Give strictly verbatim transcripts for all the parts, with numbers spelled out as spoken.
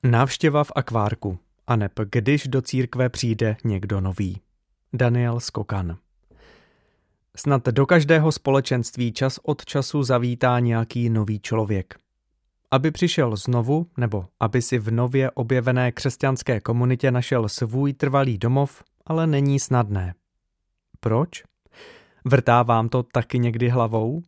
Návštěva v akvárku, aneb když do církve přijde někdo nový. Daniel Skokan. Snad do každého společenství čas od času zavítá nějaký nový člověk. Aby přišel znovu, nebo aby si v nově objevené křesťanské komunitě našel svůj trvalý domov, ale není snadné. Proč? Vrtá vám to taky někdy hlavou?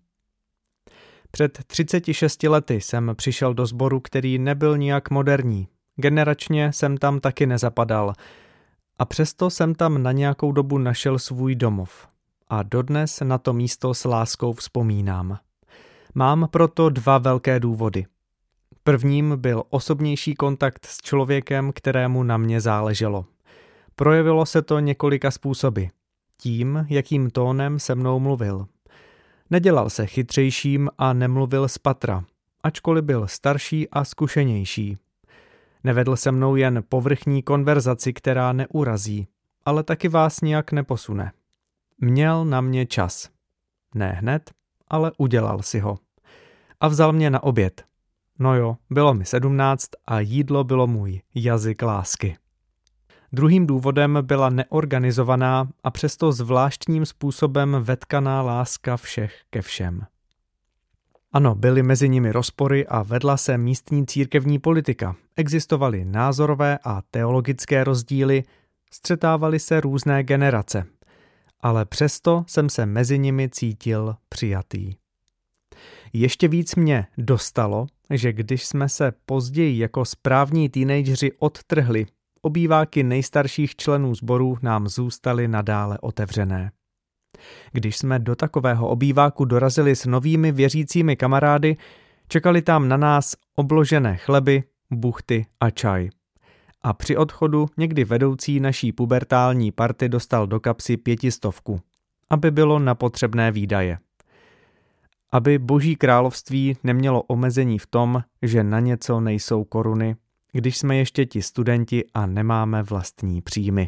Před třiceti šesti lety jsem přišel do sboru, který nebyl nijak moderní. Generačně jsem tam taky nezapadal. A přesto jsem tam na nějakou dobu našel svůj domov. A dodnes na to místo s láskou vzpomínám. Mám proto dva velké důvody. Prvním byl osobnější kontakt s člověkem, kterému na mě záleželo. Projevilo se to několika způsoby. Tím, jakým tónem se mnou mluvil. Nedělal se chytřejším a nemluvil z patra, ačkoliv byl starší a zkušenější. Nevedl se mnou jen povrchní konverzaci, která neurazí, ale taky vás nijak neposune. Měl na mě čas. Ne hned, ale udělal si ho. A vzal mě na oběd. No jo, bylo mi sedmnáct a jídlo bylo můj jazyk lásky. Druhým důvodem byla neorganizovaná a přesto zvláštním způsobem vetkaná láska všech ke všem. Ano, byly mezi nimi rozpory a vedla se místní církevní politika. Existovaly názorové a teologické rozdíly, střetávaly se různé generace. Ale přesto jsem se mezi nimi cítil přijatý. Ještě víc mě dostalo, že když jsme se později jako správní teenageři odtrhli, obýváky nejstarších členů sboru nám zůstaly nadále otevřené. Když jsme do takového obýváku dorazili s novými věřícími kamarády, čekali tam na nás obložené chleby, buchty a čaj. A při odchodu někdy vedoucí naší pubertální party dostal do kapsy pětistovku, aby bylo na potřebné výdaje. Aby Boží království nemělo omezení v tom, že na něco nejsou koruny, když jsme ještě ti studenti a nemáme vlastní příjmy.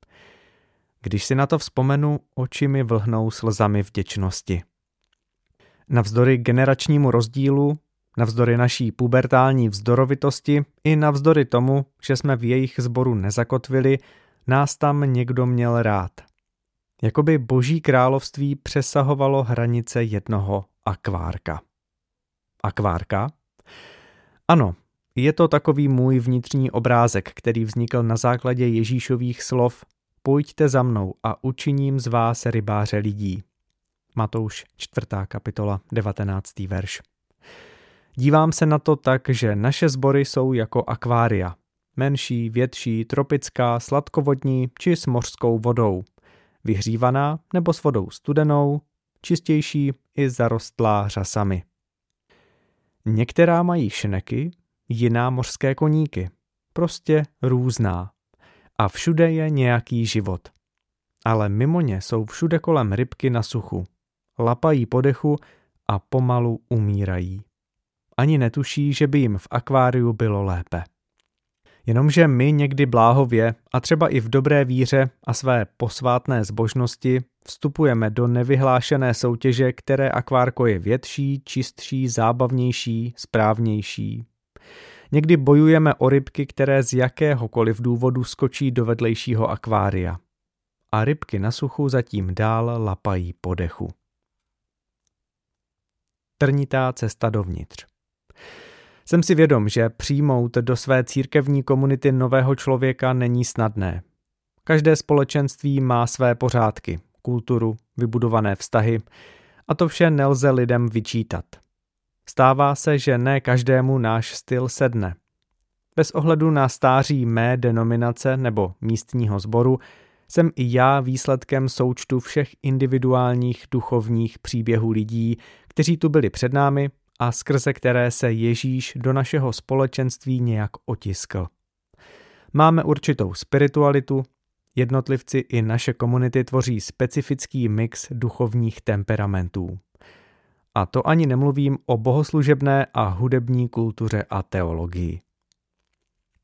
Když si na to vzpomenu, oči mi vlhnou slzami vděčnosti. Navzdory generačnímu rozdílu, navzdory naší pubertální vzdorovitosti i navzdory tomu, že jsme v jejich sboru nezakotvili, nás tam někdo měl rád. Jakoby Boží království přesahovalo hranice jednoho akvárka. Akvárka? Ano, je to takový můj vnitřní obrázek, který vznikl na základě Ježíšových slov Pojďte za mnou a učiním z vás rybáře lidí. Matouš čtvrtá kapitola, devatenáctý verš. Dívám se na to tak, že naše sbory jsou jako akvária. Menší, větší, tropická, sladkovodní či s mořskou vodou. Vyhřívaná nebo s vodou studenou, čistější i zarostlá řasami. Některá mají šneky, jiná mořské koníky. Prostě různá. A všude je nějaký život. Ale mimo ně jsou všude kolem rybky na suchu. Lapají po dechu a pomalu umírají. Ani netuší, že by jim v akváriu bylo lépe. Jenomže my někdy bláhově a třeba i v dobré víře a své posvátné zbožnosti vstupujeme do nevyhlášené soutěže, které akvárko je větší, čistší, zábavnější, správnější. Někdy bojujeme o rybky, které z jakéhokoliv důvodu skočí do vedlejšího akvária. A rybky na suchu zatím dál lapají po dechu. Trnitá cesta dovnitř. Jsem si vědom, že přijmout do své církevní komunity nového člověka není snadné. Každé společenství má své pořádky, kulturu, vybudované vztahy a to vše nelze lidem vyčítat. Stává se, že ne každému náš styl sedne. Bez ohledu na stáří mé denominace nebo místního sboru jsem i já výsledkem součtu všech individuálních duchovních příběhů lidí, kteří tu byli před námi a skrze které se Ježíš do našeho společenství nějak otiskl. Máme určitou spiritualitu, jednotlivci i naše komunity tvoří specifický mix duchovních temperamentů. A to ani nemluvím o bohoslužebné a hudební kultuře a teologii.